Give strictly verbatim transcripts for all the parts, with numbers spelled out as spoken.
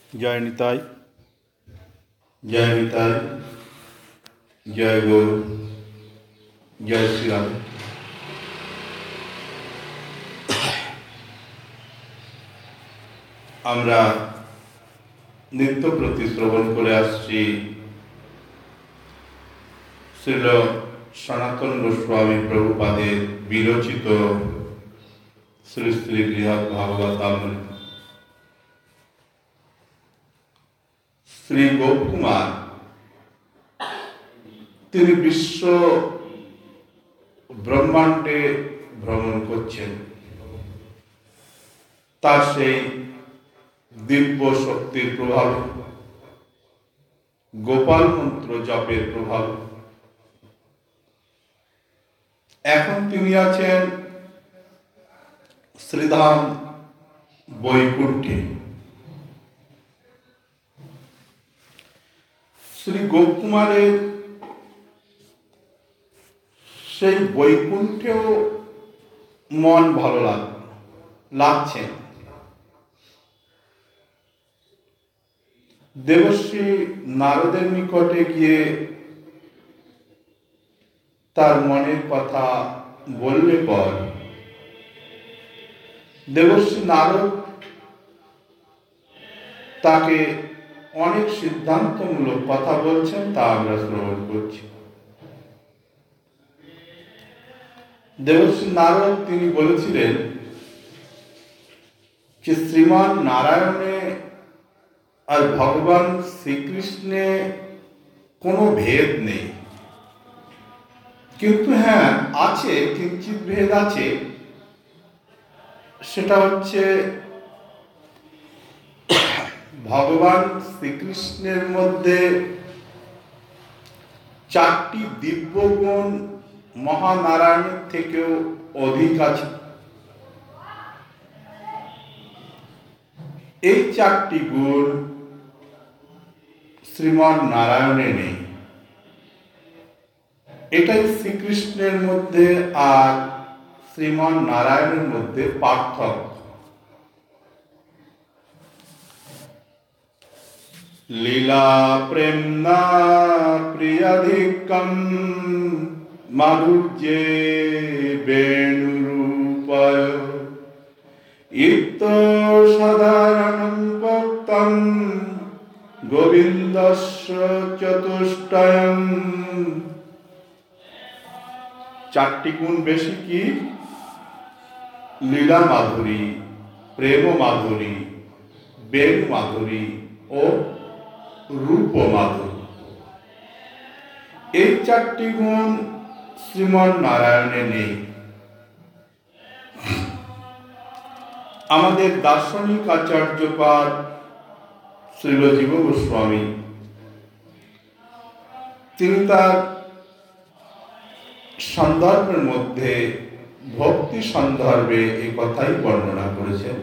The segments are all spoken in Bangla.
জয় নিতাই, জয় নিতাই, জয় গৌর, জয় শ্রীরাম। আমরা নিত্য প্রতি শ্রবণ করে আসছি শ্রীল সনাতন গোস্বামী প্রভুপাদের বিরচিত শ্রী শ্রী বৃহৎ ভাগবতামৃত। শ্রী গোপকুমার তিনি বিশ্ব ব্রহ্মাণ্ডে ভ্রমণ করছেন। তার সেই দিব্য শক্তির প্রভাব, গোপাল মন্ত্র জপের প্রভাব, এখন তিনি আছেন শ্রীধাম বৈকুণ্ঠে। শ্রী গোপকুমারের সেই বৈকুণ্ঠেও মন ভালো লাগ লাগছে। দেবশ্রী নারদের নিকটে গিয়ে তার মনের কথা বললে পর দেবশ্রী নারদ তাকে অনেক সিদ্ধান্তমূলক কথা বলছেন, তা আমরা শ্রবণ করছি। দেবশ্রী নারদ তিনি বলেছিলেন যে শ্রীমান নারায়ণে আর ভগবান শ্রীকৃষ্ণে কোনো ভেদ নেই, কিন্তু হ্যাঁ আছে, কিঞ্চিৎ ভেদ আছে। সেটা হচ্ছে ভগবান শ্রীকৃষ্ণের মধ্যে চারটি দিব্য গুণ মহানারায়ণের থেকেও অধিক আছে। এই চারটি গুণ শ্রীমান নারায়ণে নেই। এটাই শ্রীকৃষ্ণের মধ্যে আর শ্রীমান নারায়ণের মধ্যে পার্থক্য। লীলা প্রেমনা প্রিয়াধিকম মাধুর্যে বেণুরূপায় ইত্য সাধারণং ভক্তং গোবিন্দস্য চতুষ্টয়ং। চারটি গুণ বেশি কি? লীলা মাধুরী, প্রেম মাধুরী, বেণু মাধুরী ও রূপ মাধুরী। এই চারটি গুণ শ্রীমান নারায়ণে নেই। আমাদের দার্শনিক আচার্যপাদ শ্রীল জীব গোস্বামী তিনি তার সন্দর্ভের মধ্যে ভক্তি সন্দর্ভে এই কথাই বর্ণনা করেছেন।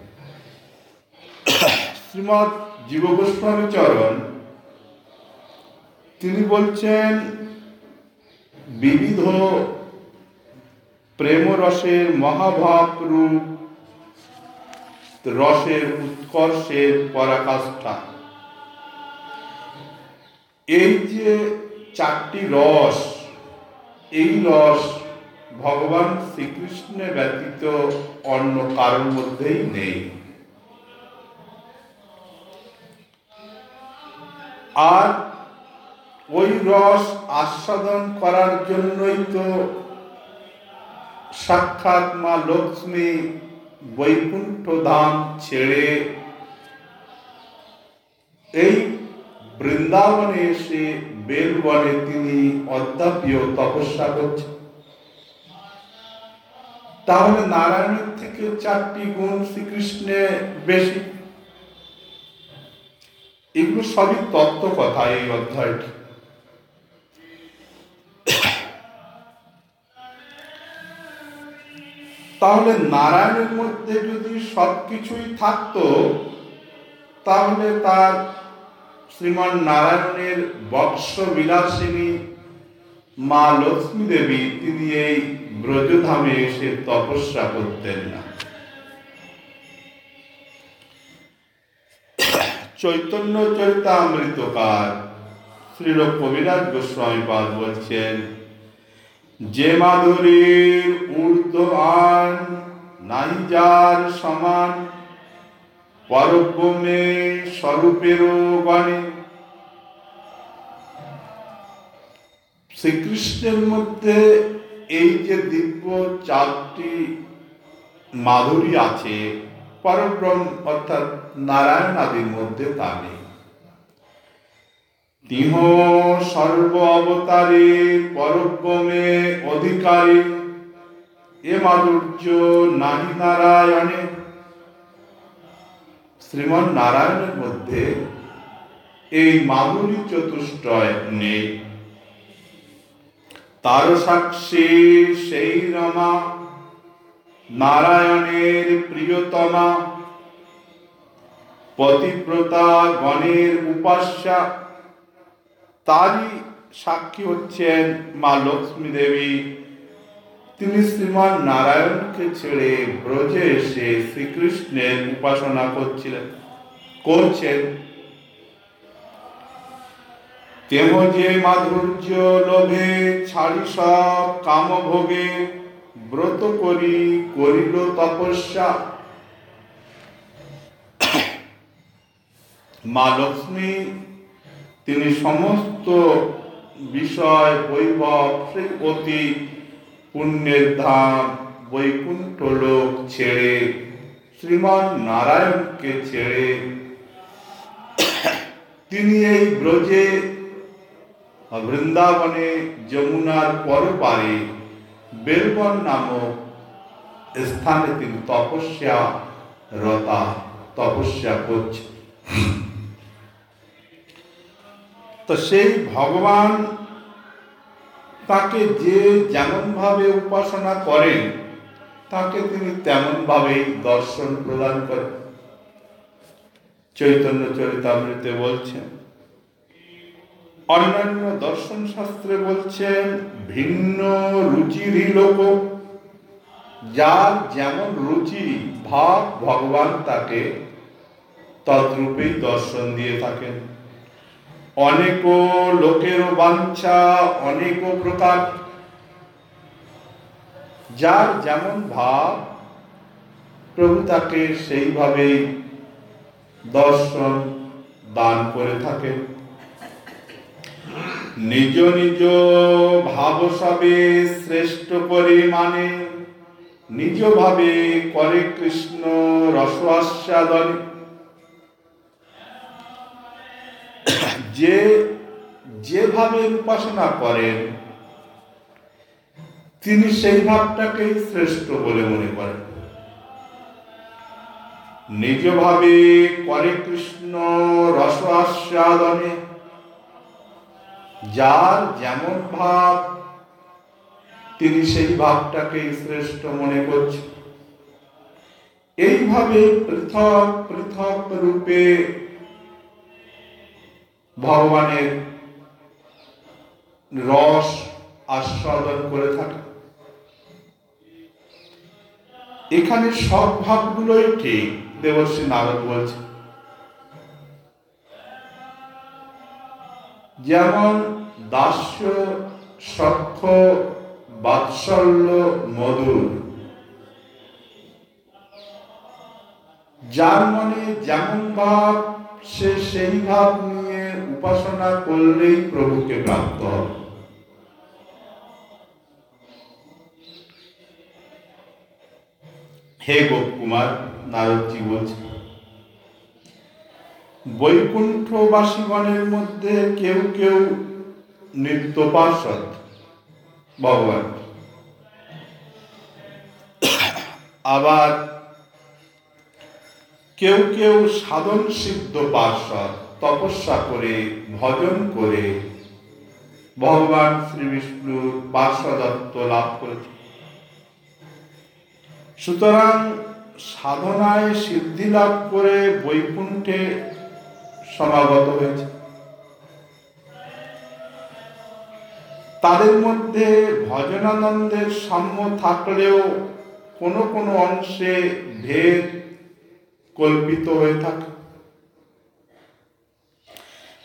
শ্রীমৎ জীব গোস্বামী চরণ তিনি বলছেন, বিবিধ প্রেম রসের মহাভাব রূপ রসের উৎকর্ষের পরাকাষ্ঠা। এই যে চারটি রস, এই রস ভগবান শ্রীকৃষ্ণের ব্যতীত অন্য কারোর মধ্যেই নেই। আর ওই রস আস্বাদন করার জন্যই তো সাক্ষাৎ মা লক্ষ্মী বৈকুণ্ঠ ধাম ছেড়ে এই বৃন্দাবনে এসে বেলবনে তিনি অদ্যাপিও তপস্যা করছেন। তাহলে নারায়ণের থেকে চারটি গুণ শ্রীকৃষ্ণে বেশি। এগুলো সবই তত্ত্ব কথা এই অধ্যায়টি। তাহলে নারায়ণের মধ্যে যদি সবকিছুই থাকতো, তাহলে তার শ্রীমান নারায়ণের বৎস বিলাসিনী মা লক্ষ্মী দেবী তিনি এই ব্রজধামে এসে তপস্যা করতেন না। চৈতন্য চরিতামৃতকার শ্রীল কবিরাজ গোস্বামী পাদ বলছেন, যে মাধুরীর ঊর্ধ্বমান নাই যার সমান, পরব্রহ্মে স্বরূপেরও গণে। শ্রীকৃষ্ণের মধ্যে এই যে দিব্য চারটি মাধুরী আছে, পরব্রহ্ম অর্থাৎ নারায়ণ আদির মধ্যে তা নেই। তিহ সর্ব অবতারে পরব্রহ্মে অধিকারী, এ মাধুর্য নাহি নারায়ণে। শ্রীমন নারায়ণের মধ্যে এই মাধুরী চতুষ্টয় নেই। তার সাক্ষী সেই রমা, নারায়ণের প্রিয়তমা, পতিব্রতা গণের উপাস্যা। তারই সাক্ষী হচ্ছেন মা লক্ষ্মী দেবী। তিনি শ্রীমান নারায়ণকে ছেড়ে ব্রজে এসে শ্রীকৃষ্ণের উপাসনা করছিলেন করছেন তেহ যে মাধুর্য লোভে ছাড়ি সব কামভোগে, ব্রত করি করিল তপস্যা। মা লক্ষ্মী তিনি সমস্ত বিষয় বৈভব, সেই অতি পুণ্যের ধাম বৈকুণ্ঠ লোক ছেড়ে, শ্রীমান নারায়ণকে ছেড়ে তিনি এই ব্রজে বৃন্দাবনে যমুনার পরপারে বেলবন নামক স্থানে তিনি তপস্যা রতা তপস্যা করছে। তো সেই ভগবান তাকে যে যেমন ভাবে উপাসনা করেন, তাকে তিনি তেমন ভাবেই দর্শন প্রদান করেন। চৈতন্য চরিতামৃতে বলছেন, অন্যান্য দর্শন শাস্ত্রে বলছেন, ভিন্ন রুচিরই লোক, যার যেমন রুচি ভাব ভগবান তাকে তদ্রূপেই দর্শন দিয়ে থাকেন। অনেক লোকের বাঞ্ছা অনেক প্রকার, যার যেমন ভাব প্রভু তাকে সেইভাবেই দর্শন দান করে থাকেন। নিজ নিজ ভাব সবে শ্রেষ্ঠ করে মানে, নিজ ভাবে করে কৃষ্ণ রস আস্বাদন। যে যেভাবে উপাসনা করেন তিনি সেই ভাবটাকেই শ্রেষ্ঠ বলে মনে করেন। নিজ ভাবে করে কৃষ্ণ রস আস্বাদনে, যার যেমন ভাব তিনি সেই ভাবটাকেই শ্রেষ্ঠ মনে করছেন। এইভাবে পৃথক পৃথক রূপে ভগবানের রস আস্বাদন করে থাকে। এখানে সব ভাবগুলোই ঠিক, দেবশ্রী নারদ বলছে। যেমন দাস্য সখ্য বাৎসল্য মধুর, যার মনে যেমন ভাব সে সেই ভাব নিয়ে উপাসনা করলেই প্রভুকে প্রাপ্ত হবে। হে গোপকুমার, নারদজি বলছে, বৈকুণ্ঠবাসীগণের মধ্যে কেউ কেউ নিত্য পার্ষদ ভগবান, আবার কেউ কেউ সাধন সিদ্ধ পার্ষদ, তপস্যা করে ভজন করে ভগবান শ্রী বিষ্ণুর পার্ষদত্ব লাভ করেছে। সুতরাং সাধনায় সিদ্ধি লাভ করে বৈকুণ্ঠে সমাগত হয়েছে। তাদের মধ্যে ভজনানন্দের সাম্য থাকলেও কোনো কোনো অংশে ভেদ কল্পিত হয়ে থাকে।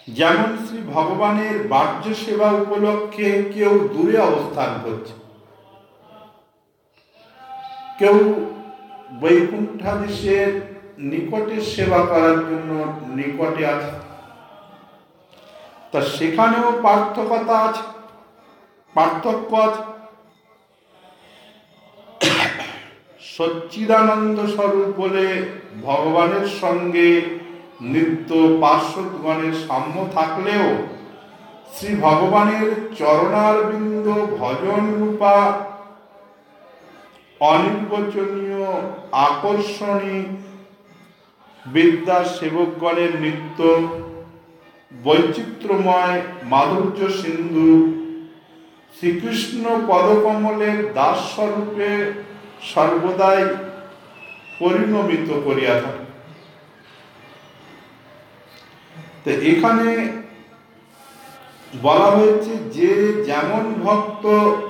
যেমন শ্রী ভগবানের বাহ্য সেবা উপলক্ষে কেউ দূরে অবস্থান করছে, কেউ বৈকুণ্ঠাধীশের নিকটে সেবা করার জন্য নিকটে আছে, তা সেখানেও পার্থক্যতা আছে, পার্থক্য আছে। সচ্চিদানন্দ স্বরূপ বলে ভগবানের সঙ্গে নিত্য পার্শ্বদগণের সাম্য থাকলেও শ্রী ভগবানের চরণারবিন্দ ভজন রূপা অনির্বচনীয় আকর্ষণী বিদ্যা সেবকগণের নিত্য বৈচিত্র্যময় মাধুর্য সিন্ধু শ্রীকৃষ্ণ পদকমলের দাস স্বরূপে সর্বদাই পরিণমিত করিয়া থাকে। তো এখানে বলা হয়েছে যে যেমন ভক্ত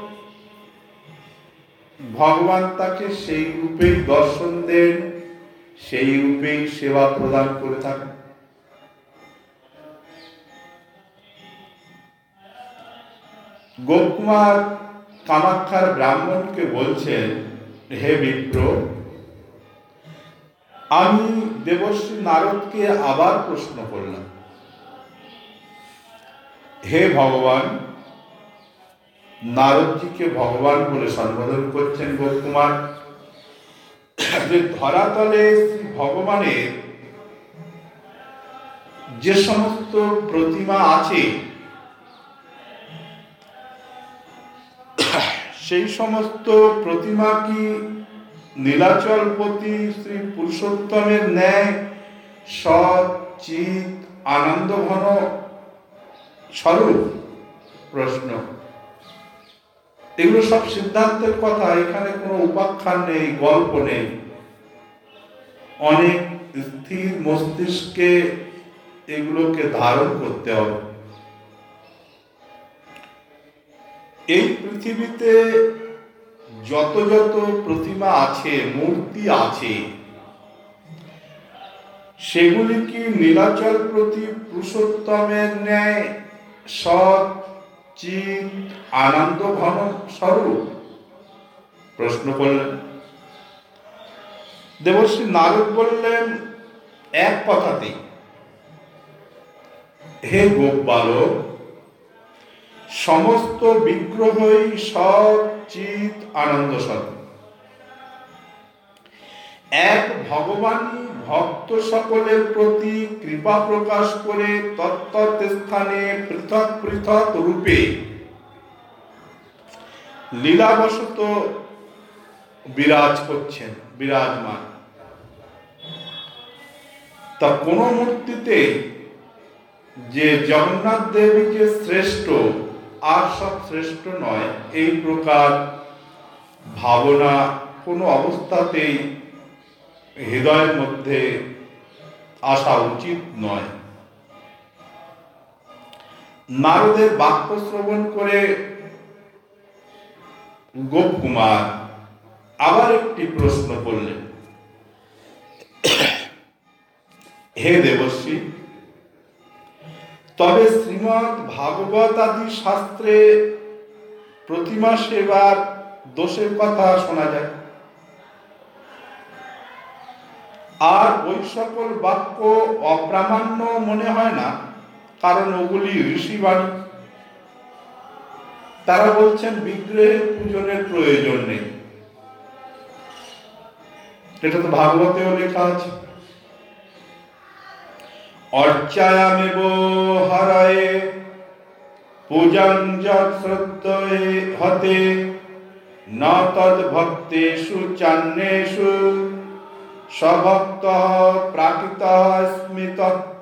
ভগবান তাকে সেই রূপেই দর্শন দেন, সেই রূপেই সেবা প্রদান করে থাকেন। গোপকুমার কামাখ্যার ব্রাহ্মণকে বলছেন, হে বিপ্র, আমি দেবশ্রী নারদকে আবার প্রশ্ন করলাম, হে ভগবান, নারদজিকে ভগবান বলে সম্বোধন করছেন গোপকুমার, যে ধরাতলে শ্রী ভগবানের যে সমস্ত প্রতিমা আছে সেই সমস্ত প্রতিমা কি নীলাচলপতি শ্রী পুরুষোত্তমের ন্যায় সৎ চিৎ আনন্দ ঘন স্বরূপ? প্রশ্ন। এগুলো সব সিদ্ধান্তের কথা, এখানে কোনো উপাখ্যান নেই, গল্প নেই। অনেক স্থির মস্তিষ্কে এগুলোকে ধারণ করতে হবে। এই পৃথিবীতে যত যত প্রতিমা আছে, মূর্তি আছে, সেগুলি কি নীলাচল প্রতি পুরুষোত্তমের ন্যায় সৎ চিৎ আনন্দ ঘন স্বরূপ? প্রশ্ন করলেন। দেবশ্রী নারদ বললেন এক কথাতেই, হে গোপ বালক, সমস্ত বিগ্রহই সৎ চিৎ আনন্দ স্বরূপ। এক ভগবানই ভক্ত সকলের প্রতি কৃপা প্রকাশ করে তত্ত্বত স্থানে পৃথক পৃথক রূপে লীলাবশত বিরাজ করছেন, বিরাজমান। তা কোন মূর্তিতে যে জগন্নাথ দেবী যে শ্রেষ্ঠ আর সব শ্রেষ্ঠ নয়, এই প্রকার ভাবনা কোনো অবস্থাতেই হৃদয়ের মধ্যে আসা উচিত নয়। নারদের বাক্য শ্রবণ করে গোপকুমার আবার একটি প্রশ্ন করলেন, হে দেবশ্রী, তবে শ্রীমদ্ ভাগবত আদি শাস্ত্রে প্রতিমা সেবার দোষের কথা শোনা যায়, আর ওই সকল বাক্য অপ্রামাণ্য মনে হয় না, কারণ ওগুলি ঋষিবাণী। তারা বলছেন বিগ্রহের পূজনের প্রয়োজন নেই। এটা তো ভাগবতেও লেখা আছে, অর্চায়ামেব হরয়ে পূজাং যৎ শ্রদ্ধয়ে হতে ন তদ ভক্তেষু চান্যেষু সভক্তঃ প্রাকৃতঃ স্মিত।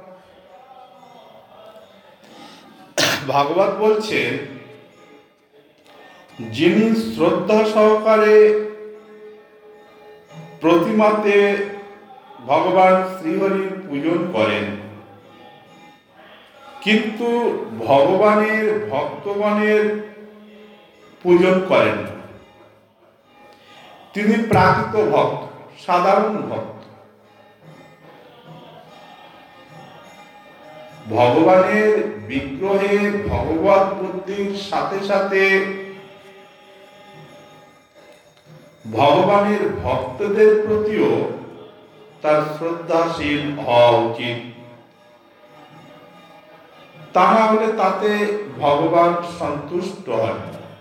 ভাগবত বলছে, যিনি শ্রদ্ধা সহকারে প্রতিমাতে ভগবান শ্রীহরির পূজন করেন, কিন্তু ভগবানের ভক্তগণের পূজন করেন না, তিনি প্রাকৃত ভক্ত, সাধারণ ভক্ত। ভগবানের বিগ্রহে ভগবত বুদ্ধির সাথে সাথে ভগবানের ভক্তদের প্রতিও তার শ্রদ্ধাশীল হওয়া উচিত। তা না হলে তাতে ভগবান সন্তুষ্ট হন।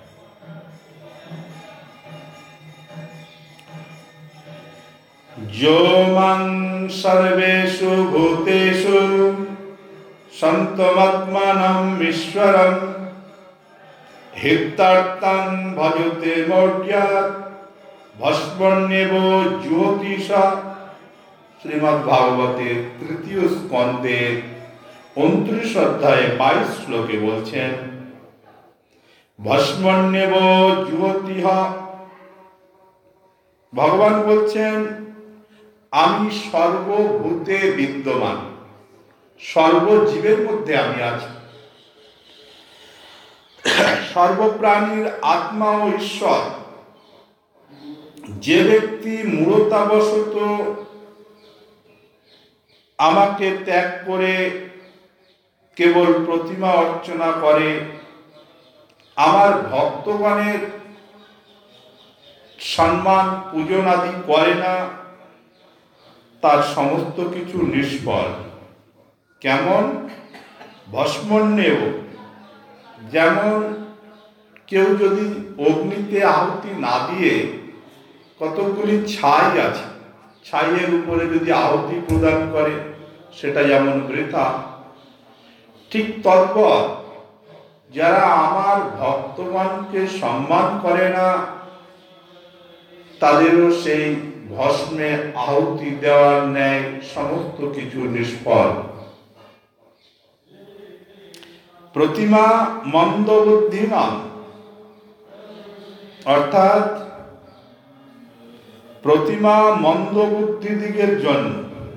যো মাং সর্বেষু ভূতেষু সন্তমাত্মানম ঈশ্বরম হিতার্থং ভজতে মৌঢ়্যাৎ ভস্মন্যেব জ্যোতিষা। শ্রীমদ্ ভাগবতের তৃতীয় স্কন্ধের উনত্রিশ অধ্যায়ে বাইশ শ্লোকে বলছেন, ভস্মন্যেব জ্যোতিষা। ভগবান বলছেন, আমি সর্বভূতে বিদ্যমান, সর্বজীবের মধ্যে আমি আছি। সর্বপ্রাণীর আত্মা ও ঈশ্বর। যে ব্যক্তি মূঢ়তাবশত আমাকে ত্যাগ করে কেবল প্রতিমা অর্চনা করে, আমার ভক্তগণের সম্মান পূজন আদি করে না, তার সমস্ত কিছু নিষ্ফল। কেমন? ভস্মন্যেব। যেমন কেউ যদি অগ্নিতে আহুতি না দিয়ে কতগুলি ছাই আছে, ছাইয়ের উপরে যদি আহুতি প্রদান করে সেটা যেমন বৃথা, ঠিক তদ্বৎ যারা আমার ভক্তগণকে সম্মান করে না তাদেরও সেই ভস্মে আহুতি দেওয়ার ন্যায় সমস্ত কিছু নিষ্ফল। প্রতিমা মন্দবুদ্ধিমান, অর্থাৎ প্রতিমা মন্দবুদ্ধিদিগের জন্য।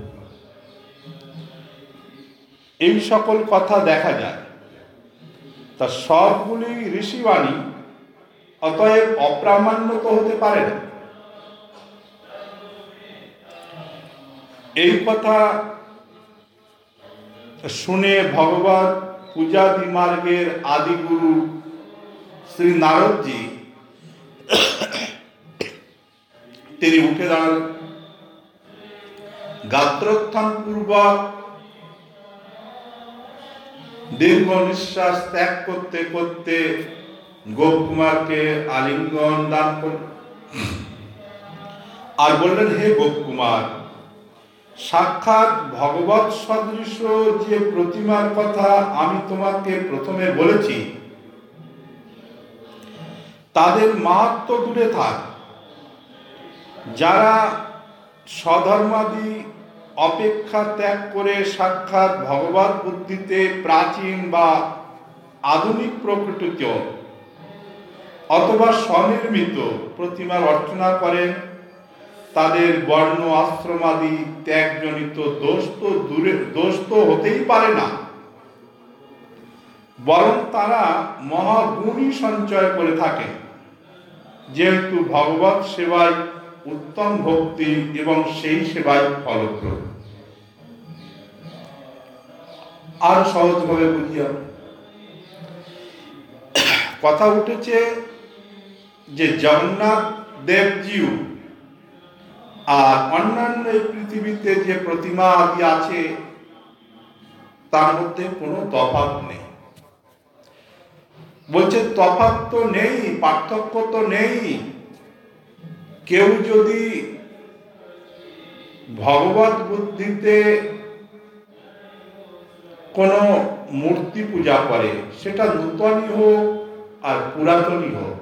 এই সকল কথা দেখা যায়। তা সবগুলি ঋষিবাণী, অতএব অপ্রামাণ্য তো হতে পারে না। এই কথা শুনে ভগবত পূজাদি মার্গের আদিগুরু শ্রী নারদজি তিনি উঠে দাঁড়ালেন। গাত্রোত্থান পূর্বক দীর্ঘ নিঃশ্বাস ত্যাগ করতে করতে গোপকুমারকে আলিঙ্গন দান করলেন আর বললেন, হে গোপকুমার, সাক্ষাৎ ভগবৎ সদৃশ যে প্রতিমার কথা আমি তোমাকে প্রথমে বলেছি, তাদের মাহাত্ম্য দূরে থাক। যারা স্বধর্মাদি অপেক্ষা ত্যাগ করে সাক্ষাৎ ভগবৎ বুদ্ধিতে প্রাচীন বা আধুনিক প্রকৃত অথবা স্বনির্মিত প্রতিমার অর্চনা করেন, তাদের বর্ণ আশ্রমাদি ত্যাগজনিত দোষ তো দূরে দোষ তো হতেই পারে না, বরং তারা মহাগুণই সঞ্চয় করে থাকে, যেহেতু ভগবৎ সেবায় উত্তম ভক্তি এবং সেই সেবায় ফলপ্রদ। আর সহজভাবে বুঝিয়া কথা উঠেছে যে জগন্নাথ দেবজিউ আর অন্যান্য পৃথিবীতে যে প্রতিমা আদি আছে তার মধ্যে কোনো তফাৎ নেই। বলছে তফাৎ তো নেই, পার্থক্য তো নেই। কেউ যদি ভগবত বুদ্ধিতে কোনো মূর্তি পূজা করে, সেটা নূতনই হোক আর পুরাতনই হোক,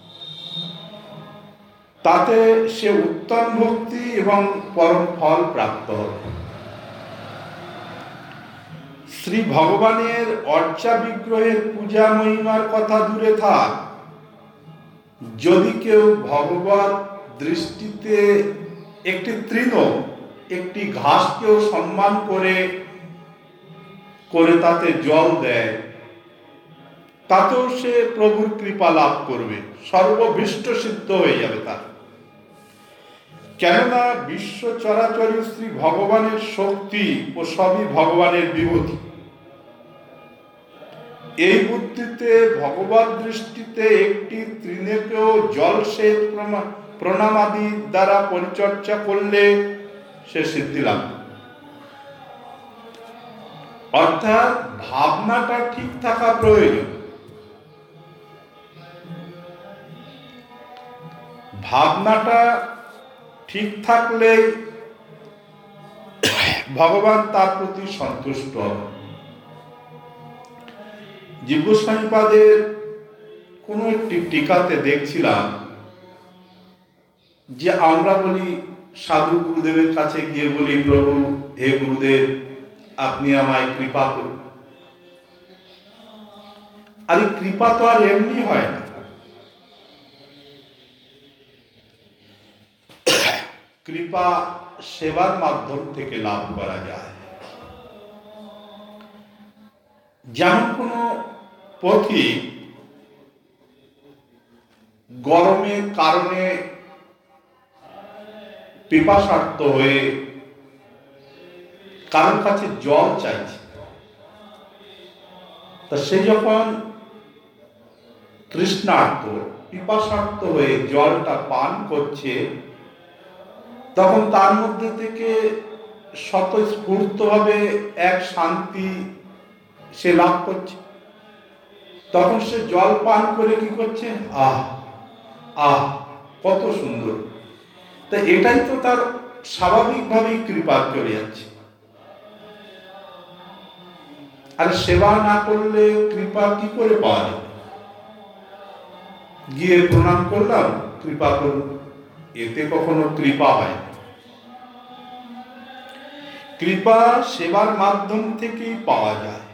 তাতে সে উত্তম ভক্তি এবং পরম ফল প্রাপ্ত হবে। শ্রী ভগবানের অর্চা বিগ্রহের পূজা মহিমার কথা দূরে থাক, যদি কেউ ভগবত দৃষ্টিতে একটি তৃণ, একটি ঘাসকেও সম্মান করে করে তাতে জল দেয়, তাতেও সে প্রভুর কৃপা লাভ করবে, সর্বভীষ্ট সিদ্ধ হয়ে যাবে তার। কেননা বিশ্ব চরাচরী শ্রী ভগবানের শক্তি ও সবই ভগবানের বিভূতি। এই বুদ্ধিতে ভগবত দৃষ্টিতে একটি তৃণকেও জলসেচ প্রণামাদি দ্বারা পরিচর্যা করলে সে সিদ্ধি লাভ। অর্থাৎ ভাবনাটা ঠিক থাকা প্রয়োজন। ভাবনাটা ঠিক থাকলে ভগবান তার প্রতি সন্তুষ্ট হবে। জীবগোস্বামীপাদের কোন একটি টিকাতে দেখছিলাম যে আমরা বলি সাধু গুরুদেবের কাছে গিয়ে বলি, প্রভু হে গুরুদেব আপনি আমায় কৃপা করুন। আর এই কৃপা তো আর এমনি হয় না। কৃপা সেবার মাধ্যম থেকে লাভ করা যায়। যেমন কোন পথিক গরমের কারণে পিপাসার্ত হয়ে কারোর কাছে জল চাইছে, তা সে যখন তৃষ্ণার্ত পিপাসার্ত হয়ে জলটা পান করছে, তখন তার মধ্যে থেকে স্বতঃস্ফূর্তভাবে এক শান্তি সে লাভ করছে। তখন সে জল পান করে কি করছে, আহ আহ কত সুন্দর। তা এটাই তো তার স্বাভাবিকভাবেই কৃপা চলে যাচ্ছে। আর সেবা না করলে কৃপা কি করে পাওয়া যাবে? গিয়ে প্রণাম করলাম, কৃপা করুন, এতে কখনো কৃপা হয় না। কৃপা সেবার মাধ্যম থেকেই পাওয়া যায়।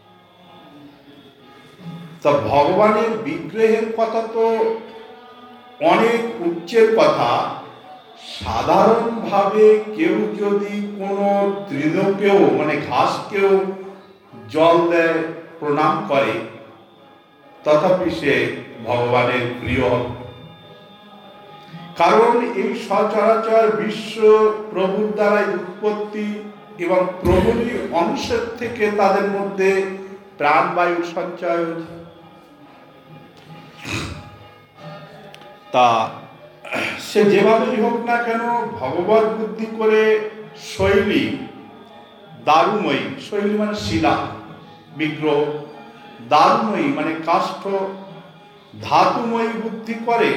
তা ভগবানের বিগ্রহের কথা তো অনেক উচ্চের কথা। সাধারণভাবে কেউ যদি কোনো তৃণকেও মানে ঘাসকেও জল দেয়, প্রণাম করে, তথাপি সে ভগবানের প্রিয়। কারণ এই সচরাচর বিশ্ব প্রভুর দ্বারাই উৎপত্তি এবং প্রভুরই অংশের থেকে তাদের মধ্যে প্রাণবায়ু সঞ্চয় হয়েছে। তা সে যেভাবেই হোক না কেন ভগবত বুদ্ধি করে শৈলী দারুময়ী, শৈলী মানে শিলা বিগ্রহ, দারুময়ী মানে কাষ্ঠ, ধাতুময়ী বুদ্ধি করে,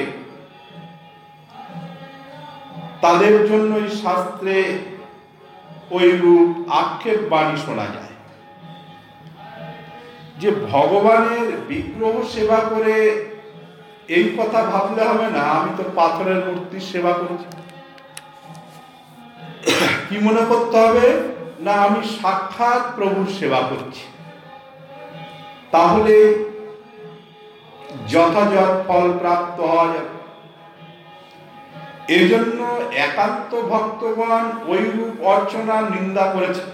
তাদের জন্যই শাস্ত্রে ওই রূপ আক্ষেপ বাণী শোনা যায় যে ভগবানের বিগ্রহ সেবা করে এই কথা ভাবলে হবে না আমি তো পাথরের মূর্তির সেবা করছি। কি মনে করতে হবে না আমি সাক্ষাৎ প্রভুর সেবা করছি, তাহলে যথাযথ ফল প্রাপ্ত হওয়া যাবে। এই জন্য একান্ত ভক্তগণ ওই রূপ অর্চনার নিন্দা করেছে।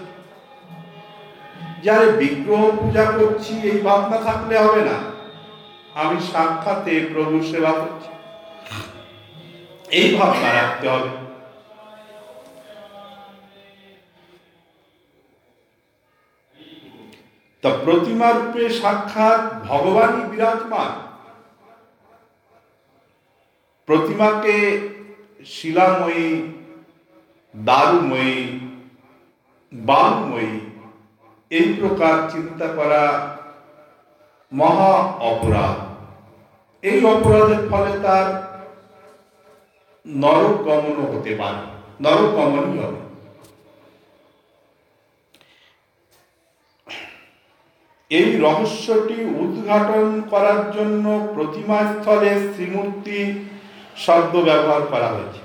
যারে বিগ্রহ পূজা করছি এই ভাবনা থাকলে হবে না আমি সাক্ষাতে প্রভুর সেবা করছি, এই ভাবনা রাখতে হবে। তা প্রতিমা রূপে সাক্ষাৎ ভগবানই বিরাজমান। প্রতিমাকে শিলাময়ী, দারুময়ী, বালুময়ী এই প্রকার চিন্তা করা মহা অপরাধ। এই অপরাধের ফলে তার নরক গমনও হতে পারে, নরক গমনই হবে। এই রহস্যটি উদ্ঘাটন করার জন্য প্রতিমা স্থলে শ্রীমূর্তি শব্দ ব্যবহার করা হয়েছে।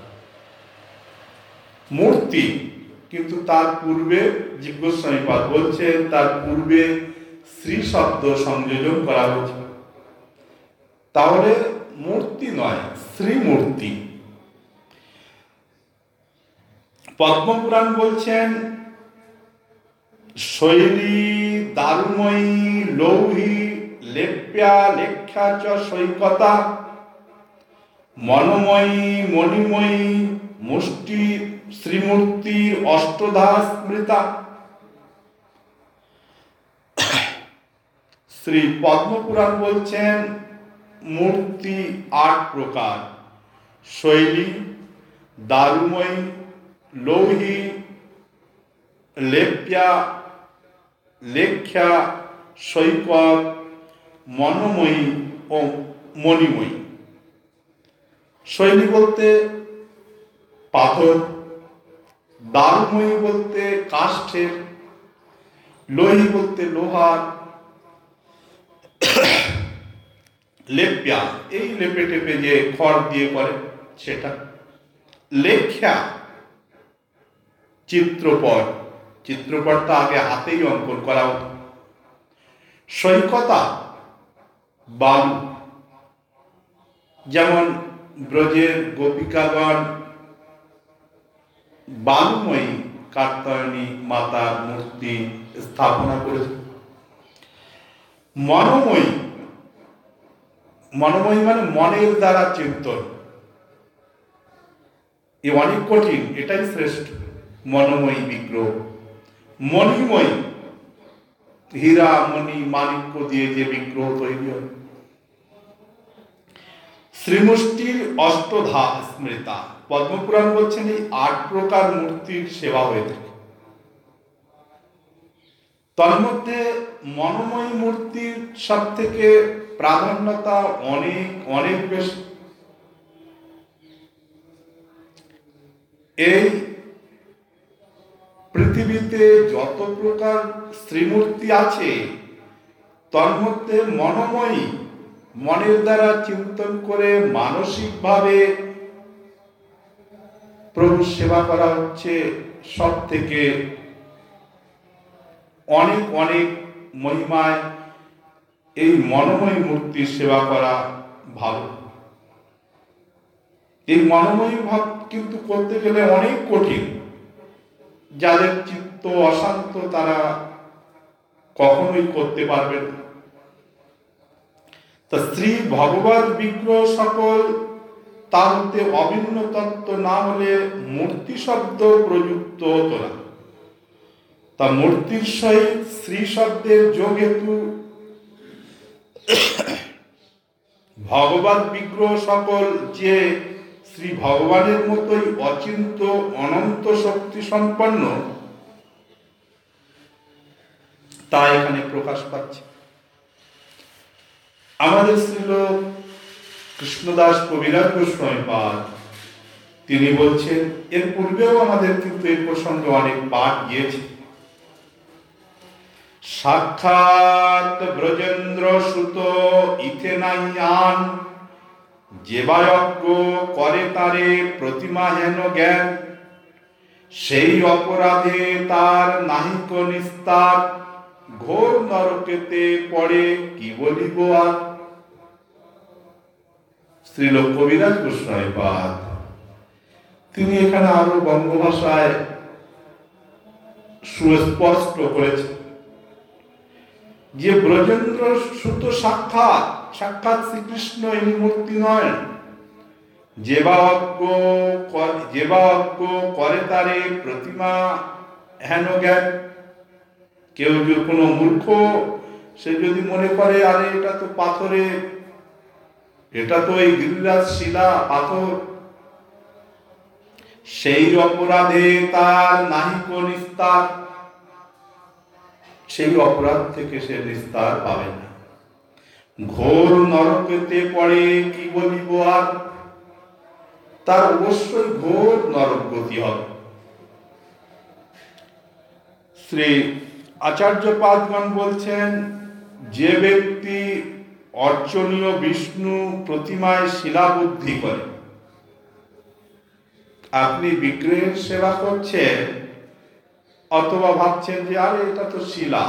মূর্তি কিন্তু তার পূর্বে জীবগোস্বামীপাদ বলছে তার পূর্বে শ্রী শব্দ সংযোজন করা হয়েছে। তাহলে মূর্তি নয়, শ্রীমূর্তি। পদ্মপুরাণ বলছেন শৈলী দারুময়ী লৌহী লেপ্যা লেখ্যা চ সৈকতা মনোময়ী মণিময়ী মুষ্টি শ্রীমূর্তির অষ্টধা স্মৃতা। শ্রী পদ্মপুরাণ বলছেন মূর্তি আট প্রকার: শৈলী, দারুময়ী, লৌহী, লেপ্যা, লেখ্যা, সৈকত, মনোময়ী ও মণিময়ী। শৈলী বলতে পাথর, দারুময়ী বলতে কাষ্ঠের, লোহী বলতে লোহার, লেপ্যা এই লেপে টেপে যে খড় দিয়ে করে সেটা, লেখ্যা চিত্রপট, চিত্রপটটা আগে হাতেই অঙ্কন করা হতো, সৈকতা বালু, যেমন ব্রজের গোপিকাগণ বালুময়ী কাত্যায়নী মাতার মূর্তি স্থাপনা করেছে। মনোময়ী, মনোময়ী মানে মনের দ্বারা চিন্তন, এ অনেক কঠিন, এটাই শ্রেষ্ঠ মনোময়ী বিগ্রহ। মণিময়ী, হীরা মণি মাণিক্য দিয়ে যে বিগ্রহ তৈরি হয়। শ্রীমুষ্টির অষ্টধা স্মৃতা, পদ্মপুরাণ বলছেন এই আট প্রকার মূর্তির সেবা হয়ে থাকে। তার মধ্যে মনোময়ী মূর্তির সব থেকে প্রাধান্যতা অনেক অনেক বেশি। এই পৃথিবীতে যত প্রকার শ্রীমূর্তি আছে তার মধ্যে মনোময়ী, মনের দ্বারা চিন্তন করে মানসিকভাবে প্রভু সেবা করা হচ্ছে সব থেকে অনেক অনেক মহিমায়। এই মনোময়ী মূর্তির সেবা করা ভালো। এই মনোময়ী ভাব কিন্তু করতে গেলে অনেক কঠিন, যাদের চিত্ত অশান্ত তারা কখনোই করতে পারবে না। তা শ্রী ভগবত বিগ্রহ সকল, তার মধ্যে অভিন্ন তত্ত্ব না হলে মূর্তি শব্দ প্রযুক্ত হতো না। তা মূর্তির সহিত শ্রী শব্দের যোগ হেতু ভগবত বিগ্রহ সকল যে শ্রী ভগবানের মতোই অচিন্ত অনন্ত শক্তি সম্পন্ন, তা এখানে প্রকাশ পাচ্ছে। আমাদের শ্রীল কৃষ্ণদাস কবিরাজ গোস্বামীপাদ তিনি বলছেন, এর পূর্বেও আমাদের কিন্তু এই প্রসঙ্গে অনেক পাঠ গিয়েছে। সাক্ষাৎ ব্রজেন্দ্র সুত ইথে নাই আন, যেবায়জ্ঞ করে তারে প্রতিমা হেন জ্ঞান, সেই অপরাধে তার নাহিক নিস্তার, ঘোর নরকেতে পড়ে কি বলিব আর। শ্রীল কবিরাজ গোস্বামীপাদ তিনি এখানে আরো বঙ্গভাষায় সুস্পষ্ট করেছেন যে ব্রজেন্দ্র সুত সাক্ষাৎ সাক্ষাৎ শ্রীকৃষ্ণ এই মূর্তি নয়। যেবাজ্ঞ যেবাজ্ঞ করে তারে প্রতিমা হেন জ্ঞান, কেউ যদি কোনো মূর্খ সে যদি মনে করে আরে এটা তো পাথরে, এটা তো এই গিরিরাজ শিলা পাথর, সেই অপরাধে তার নাহিক নিস্তার, সেই অপরাধ থেকে সে নিস্তার পাবে না। ঘোর নরকেতে পড়ে কি বলিব আর, তার অবশ্যই ঘোর নরক গতি হবে। শ্রী আচার্যপাদগণ বলছেন, যে ব্যক্তি অর্চনীয় বিষ্ণু প্রতিমায় শিলাবুদ্ধি করে, আপনি বিগ্রহের সেবা করছেন অথবা ভাবছেন যে আরে এটা তো শিলা,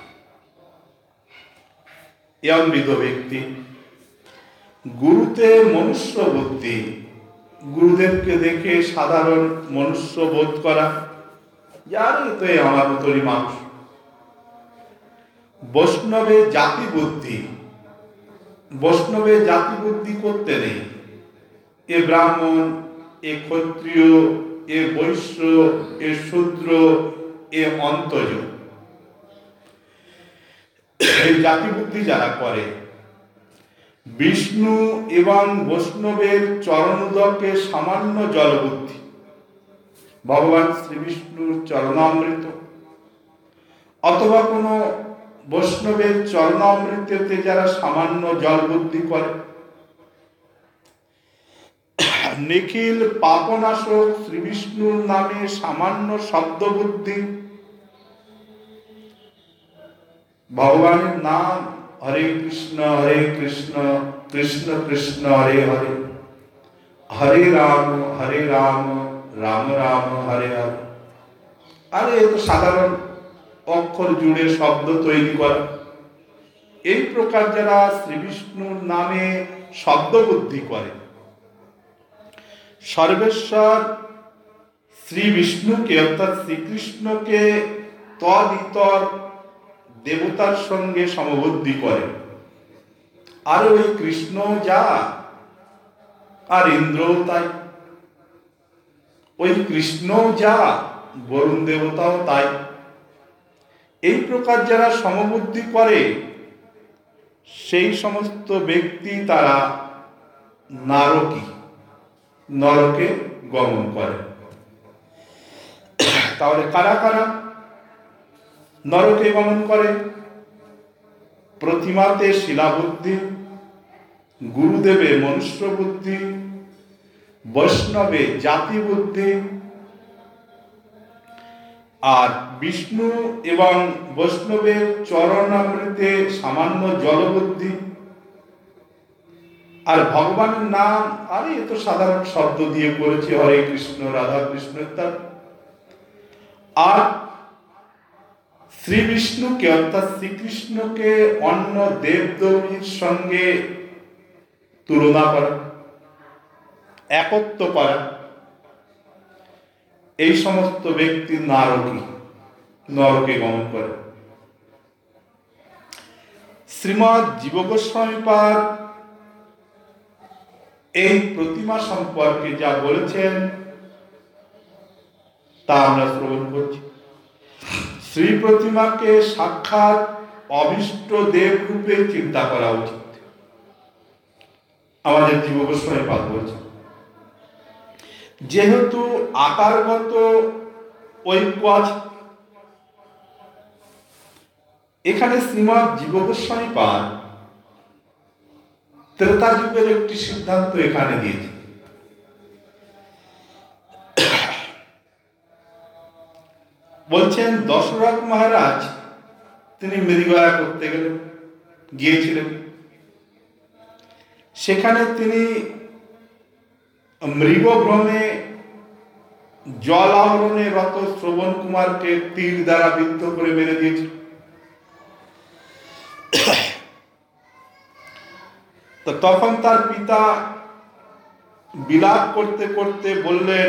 এমবিদ ব্যক্তি গুরুতে মনুষ্য বুদ্ধি, গুরুদেবকে দেখে সাধারণ মনুষ্য বোধ করা, আরে তো আমার মতোই মানুষ। বৈষ্ণবে জাতি বুদ্ধি, বৈষ্ণবে জাতি বুদ্ধি করতে নেই, এ ব্রাহ্মণ, এ ক্ষত্রিয়, এ বৈশ্য, এ শূদ্র, এ অন্তজ। এই জাতি বুদ্ধি যারা করে, বিষ্ণু এবং বৈষ্ণবের চরণোদকে সামান্য জলবুদ্ধি, ভগবান শ্রী বিষ্ণুর চরণামৃত অথবা কোনো বৈষ্ণবের চরণামৃততে যারা সামান্য জলবুদ্ধি করে, নিখিল পাপনাশক শ্রী বিষ্ণুর নামে সামান্য শব্দবুদ্ধি, ভগবানের নাম হরে কৃষ্ণ হরে কৃষ্ণ কৃষ্ণ কৃষ্ণ হরে হরে, হরে রাম হরে রাম রাম রাম হরে হরে। আরে এ তো সাধারণ অক্ষর জুড়ে শব্দ তৈরি করা। এই প্রকার যারা শ্রী বিষ্ণুর নামে শব্দবুদ্ধি করে, সর্বেশ্বর শ্রী বিষ্ণুকে অর্থাৎ শ্রীকৃষ্ণকে তদ ইতর দেবতার সঙ্গে সমবুদ্ধি করে। আর ওই কৃষ্ণ যা আর ইন্দ্রও তাই, ওই কৃষ্ণ যা বরুণ দেবতাও তাই। এই প্রকার যারা সমবুদ্ধি করে সেই সমস্ত ব্যক্তি তারা নারকী, নরকে গমন করে। তাহলে কারা কারা নরকে গমন করে? প্রতিমাতে শিলাবুদ্ধি, গুরুদেবে মনুষ্য বুদ্ধি, বৈষ্ণবে জাতি বুদ্ধি, আর বিষ্ণু এবং বৈষ্ণবের চরণামৃতে সামান্য জলবুদ্ধি, আর ভগবানের নাম আরে এ তো সাধারণ শব্দ দিয়ে করেছে, হরে কৃষ্ণ রাধা কৃষ্ণ ইত্যাদি। আর শ্রী বিষ্ণুকে অর্থাৎ শ্রীকৃষ্ণকে অন্য দেবদেবীর সঙ্গে তুলনা করা, একত্ব করা, এই সমস্ত ব্যক্তি নারকী, নরকে গমন করে। শ্রীমৎ জীব গোস্বামীপাদ এই প্রতিমা সম্পর্কে যা বলেছেন তা আমরা শ্রবণ করছি। শ্রী প্রতিমাকে সাক্ষাৎ অভীষ্ট দেব রূপে চিন্তা করা উচিত, আমাদের জীব গোস্বামীপাদ বলছেন। যেহেতু আকারগত ঐক্য আছে, এখানে শ্রীমৎ জীব গোস্বামীপাদ ত্রেতা যুগের একটি সিদ্ধান্ত এখানে দিয়েছে। বলছেন দশরথ মহারাজ তিনি মৃগয়া করতে গেলেন, গিয়েছিলেন। সেখানে তিনি মৃগভ্রমে জল আহরণে রত শ্রবণ কুমারকে তীর দ্বারা বিদ্ধ করে মেরে দিয়েছিল। তো তখন তার পিতা বিলাপ করতে করতে বললেন,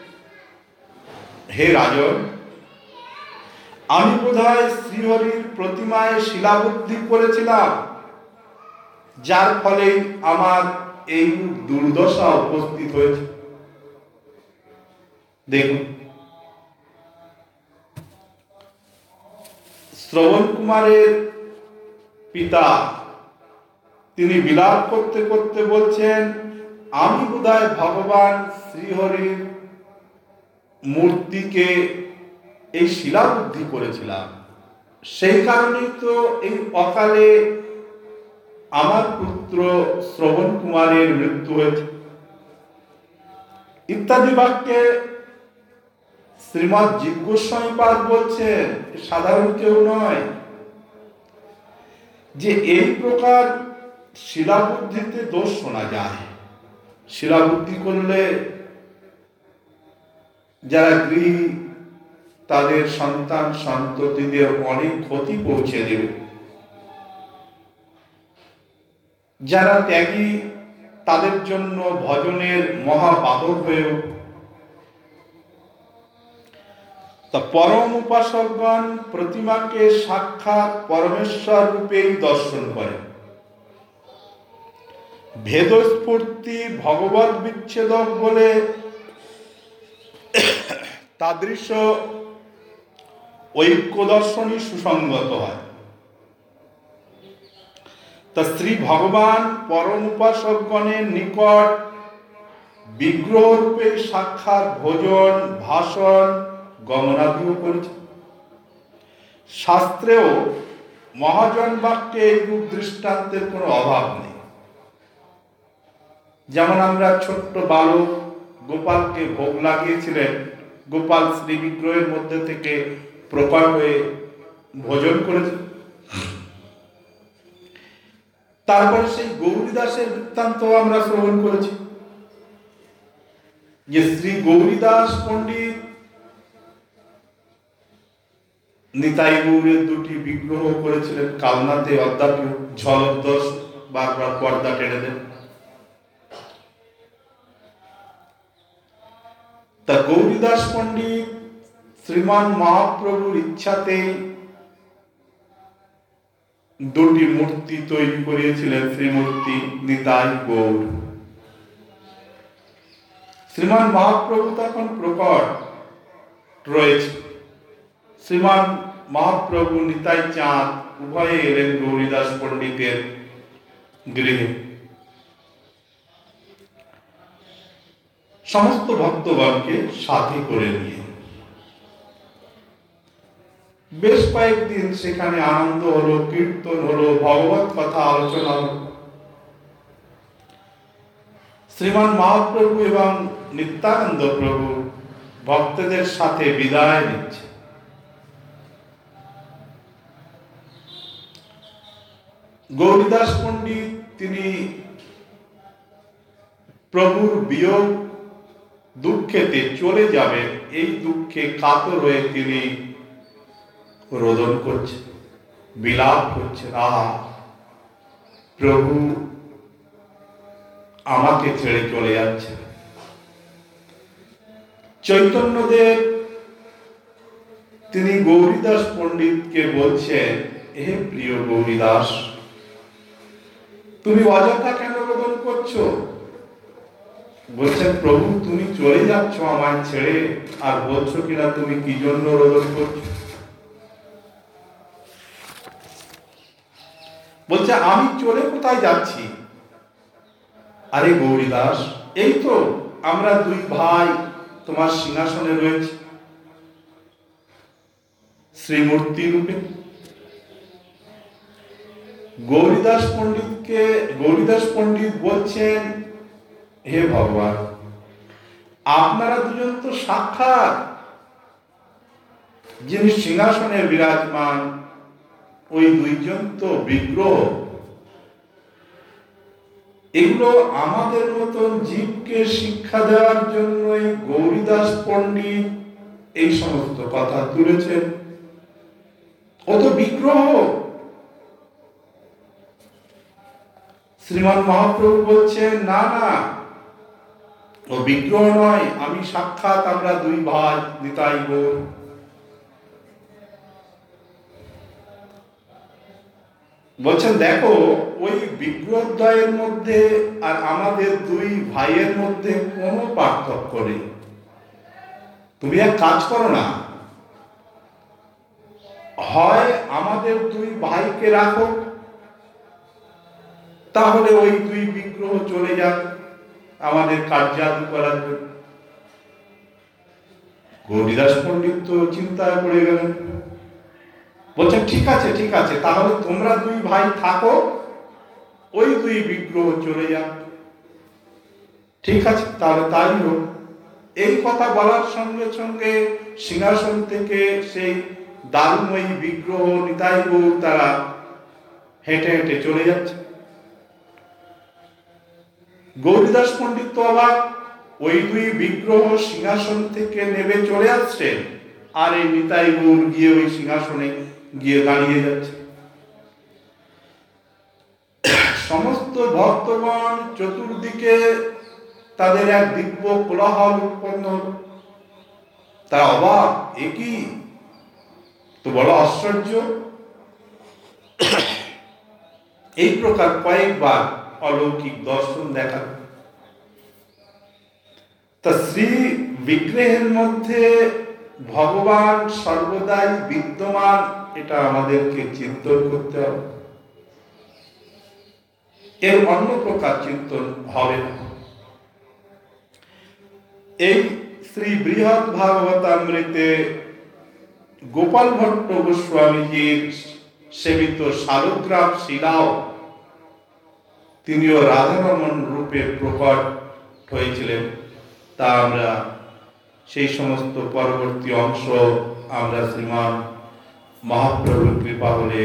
হে রাজন, আমি বোধহয় শ্রীহরির প্রতিমায় শিলাবুদ্ধি করেছিলাম, যার ফলে আমার এই দুর্দশা উপস্থিত হয়েছে। দেখুন, শ্রবণ কুমারের পিতা তিনি বিলাপ করতে করতে বলছেন, আমি বোধহয় ভগবান শ্রীহরির মূর্তিকে এই শিলাবুদ্ধি করেছিলাম, সেই কারণেই তো এই অকালে আমার পুত্র শ্রবণ কুমারের মৃত্যু হয়েছে ইত্যাদি বাক্যে শ্রীমৎ জীব গোস্বামীপাদ বলছেন, সাধারণ কেউ নয়, যে এই প্রকার শিলাবুদ্ধিতে দোষ শোনা যায়। শিলাবুদ্ধি করলে যারা গৃহী তাদের সন্তান সন্ততিদের অনেক ক্ষতি পৌঁছে দেবে। যারা ত্যাগী তাদের জন্য ভজনের মহাবাধক হয়ে উঠবে। তা পরম উপাসকগণ প্রতিমাকে সাক্ষাৎ পরমেশ্বর রূপেই দর্শন করে। ভেদস্ফূর্তি ভগবত বিচ্ছেদক বলে তাদৃশ ঐক্য দর্শনই সুসঙ্গত হয়। তা শ্রী ভগবান পরম উপাসকগণের নিকট বিগ্রহ রূপে সাক্ষাৎ ভোজন, ভাষণ, গমনাদিও করেছে। শাস্ত্রেও মহাজন বাক্যে এইরূপ দৃষ্টান্তের কোনো অভাব নেই। যেমন আমরা ছোট্ট বালক গোপালকে ভোগ লাগিয়েছিলেন, গোপাল শ্রী বিগ্রহের মধ্যে থেকে প্রকট হয়ে ভোজন করেছে। তারপরে সেই গৌরীদাসের বৃত্তান্ত আমরা শ্রবণ করেছি, যে শ্রী গৌরীদাস পণ্ডিত নিতাই গৌরের দুটি বিগ্রহ করেছিলেন কালনাতে, অদ্যাপি ঝলক বারবার পর্দা টেনে দেন। তা গৌরীদাস পণ্ডিত শ্রীমান মহাপ্রভুর ইচ্ছাতে দুটি মূর্তি তৈরি করিয়েছিলেন, শ্রীমূর্তি নিতাই গৌর। শ্রীমান মহাপ্রভু তখন প্রকট রয়েছে। শ্রীমান মহাপ্রভু নিতাই চাঁদ উভয়ে এলেন গৌরীদাস পণ্ডিতের গৃহে। সমস্ত ভক্তগণকে সাথী করে নিয়ে বেশ কয়েকদিন সেখানে আনন্দ হলো, কীর্তন হলো, ভগবত কথা আলোচনা হলো। শ্রীমান মহাপ্রভু এবং নিত্যানন্দ প্রভু ভক্তদের সাথে বিদায় নিচ্ছে। গৌরীদাস পণ্ডিত তিনি প্রভুর বিয়োগ দুঃখেতে চলে যাবেন, এই দুঃখে কাতর হয়ে তিনি রোদন করছেন, বিলাপ করছেন, আহা প্রভু আমাকে ছেড়ে চলে যাচ্ছে। চৈতন্যদেব তিনি গৌরীদাস পণ্ডিতকে বলছেন, হে প্রিয় গৌরীদাস, তুমি অযথা কেন রোদন করছো? বলছেন, প্রভু তুমি চলে যাচ্ছ আমায় ছেড়ে, আর বলছো কিনা তুমি কি জন্য রোদন করছো? বলছে, আমি চলে কোথায় যাচ্ছি? আরে গৌরীদাস, এই তো আমরা দুই ভাই তোমার সিংহাসনে রয়েছে শ্রীমূর্তি রূপে। গৌরীদাস পণ্ডিতকে গৌরীদাস পণ্ডিত বলছেন, হে ভগবান, আপনারা দুজন তো সাক্ষাৎ যিনি সিংহাসনে বিরাজমান, ওই দুইজন তো বিগ্রহ। এগুলো আমাদের মতন জীবকে শিক্ষা দেওয়ার জন্য গৌরীদাস পণ্ডিত এই সমস্ত কথা তুলেছেন। ও তো বিগ্রহ। শ্রীমান মহাপ্রভু বলছেন, না না, ও বিগ্রহ নয়, আমি সাক্ষাৎ আমরা দুই ভাই নিতাই গৌর। বলছেন, দেখো ওই বিগ্রহদ্বয়ের মধ্যে আর আমাদের দুই ভাইয়ের মধ্যে কোনো পার্থক্য নেই। তুমি এক কাজ করো না, হয় আমাদের দুই ভাইকে রাখো, তাহলে ওই দুই বিগ্রহ চলে যাক আমাদের কার্যাদি করার জন্য। গৌরীদাস পণ্ডিত তো চিন্তায় পড়ে গেলেন। বলছেন, ঠিক আছে ঠিক আছে, তাহলে তোমরা দুই ভাই থাকো, ওই দুই বিগ্রহ চলে যাক। ঠিক আছে, তাহলে তাই হোক। এই কথা বলার সঙ্গে সঙ্গে সিংহাসন থেকে সেই দারুময়ী বিগ্রহ নিতাই গৌর তারা হেঁটে হেঁটে চলে যাচ্ছে। গৌরীদাস পণ্ডিত তো অবাক, ওই দুই বিগ্রহ সিংহাসন থেকে নেমে চলে আসছে, আর এই নিতাই গৌর গিয়ে ওই সিংহাসনে গিয়ে দাঁড়িয়ে যাচ্ছে। সমস্ত ভক্তগণ চতুর্দিকে তাদের এক দিব্য কোলাহল উৎপন্ন হল। তারা অবাক, এ কি, তো বড় আশ্চর্য। এই প্রকার কয়েকবার অলৌকিক দর্শন দেখা। তা শ্রী বিগ্রহের মধ্যে ভগবান সর্বদাই বিদ্যমান, এটা আমাদেরকে চিন্তন করতে হবে। এর অন্য প্রকার চিন্তন হবে না। এই শ্রী বৃহৎ ভাগবতামৃতে গোপাল ভট্ট গোস্বামীজির সেবিত শালগ্রাম শিলাও তিনিও রাধারমণ রূপে প্রকট হয়েছিলেন। তা আমরা সেই সমস্ত পরবর্তী অংশ আমরা শ্রীমান মহাপ্রভুর কৃপা হলে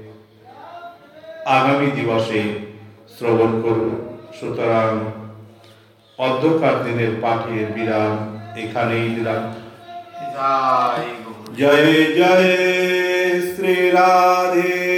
আগামী দিবসে শ্রবণ করব। সুতরাং অধ্যকার দিনের পাঠের বিরাম এখানেই দিলাম। জয় জয় শ্রী রাধে।